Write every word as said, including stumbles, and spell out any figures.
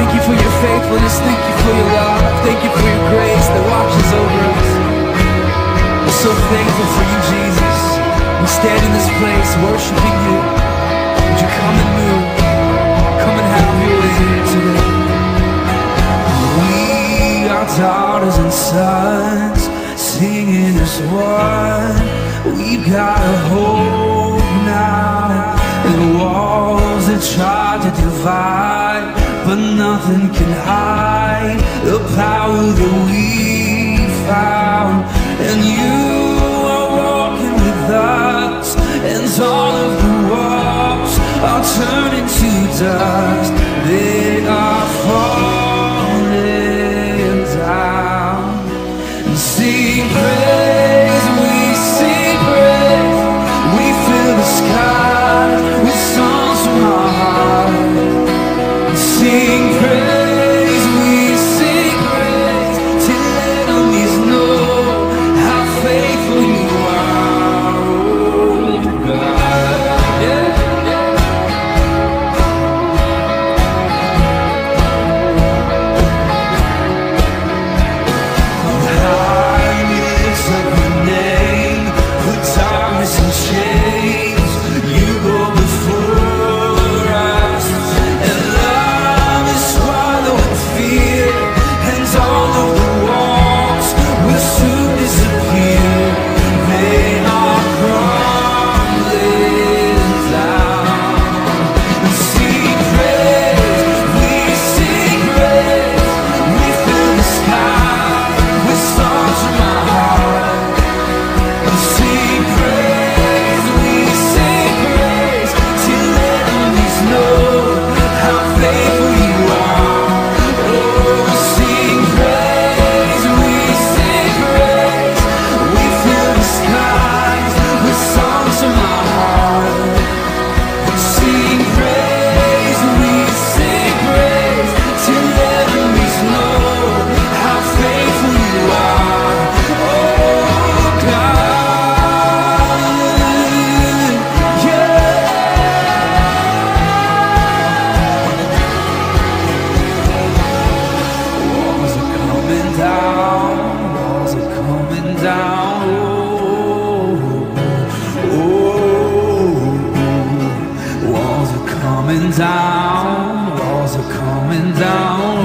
Thank you for your faithfulness, thank you for your love, thank you for your grace that watches over us. We're so thankful for you, Jesus. We stand in this place worshiping you. Would you come and move? Come and have your way here today. We are daughters and sons, singing as one. We've got a hope now, and the walls that try to divide, but nothing can hide the power that we found. And you are walking with us, and all of the walls are turning to dust. They are falling down. And sing praise, we sing praise. We fill the sky with songs from our heart. And sing praise, we sing praise, till enemies know how faithful you are, oh God. Yeah, yeah. On high we lift up your name, put darkness in chains. You go before us, and love is swallowing fear, and all of the walls will soon disappear. They are crumbling down. We sing praise, we sing praise. We fill the sky with songs from our heart. We sing praise, we sing praise, till enemies know how faithful you are. Oh, we sing praise, we sing praise. We fill the skies with songs from our heart. We sing praise, we sing praise, till enemies know how faithful you are. Oh God, yeah. Walls are coming down, walls are coming down. Oh, oh, oh. Walls are coming down, walls are coming down.